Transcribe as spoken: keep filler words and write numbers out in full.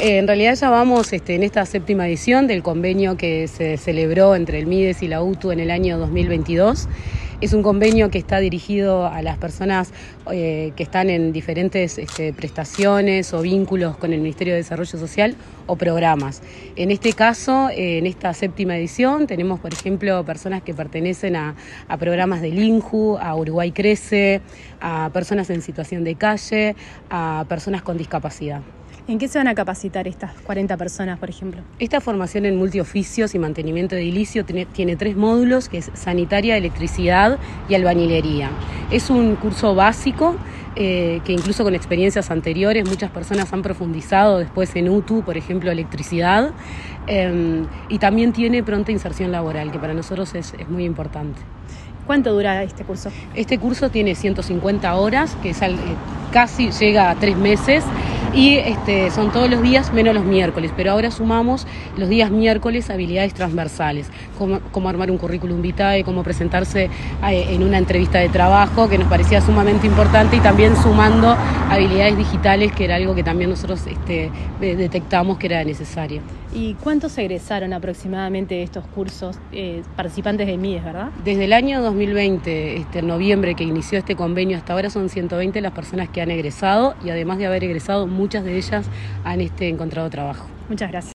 eh, en realidad ya vamos este, en esta séptima edición del convenio que se celebró entre el MIDES y la U T U en el año dos mil veintidós. Es un convenio que está dirigido a las personas eh, que están en diferentes este, prestaciones o vínculos con el Ministerio de Desarrollo Social o programas. En este caso, eh, en esta séptima edición, tenemos, por ejemplo, personas que pertenecen a, a programas del INJU, a Uruguay Crece, a personas en situación de calle, a personas con discapacidad. ¿En qué se van a capacitar estas cuarenta personas, por ejemplo? Esta formación en multioficios y mantenimiento edilicio tiene, tiene tres módulos, que es sanitaria, electricidad y albañilería. Es un curso básico eh, que incluso con experiencias anteriores muchas personas han profundizado después en U T U, por ejemplo, electricidad, eh, y también tiene pronta inserción laboral, que para nosotros es, es muy importante. ¿Cuánto dura este curso? Este curso tiene ciento cincuenta horas, que es al, eh, casi llega a tres meses, y este, son todos los días menos los miércoles, pero ahora sumamos los días miércoles habilidades transversales, como, como armar un currículum vitae, cómo presentarse eh, en una entrevista de trabajo, que nos parecía sumamente importante, y también sumando habilidades digitales, que era algo que también nosotros este, detectamos que era necesario. ¿Y cuántos egresaron aproximadamente de estos cursos eh, participantes de MIDES, verdad? Desde el año dos mil veinte, este, en noviembre, que inició este convenio, hasta ahora son ciento veinte las personas que han egresado, y además de haber egresado, muchas de ellas han este, encontrado trabajo. Muchas gracias.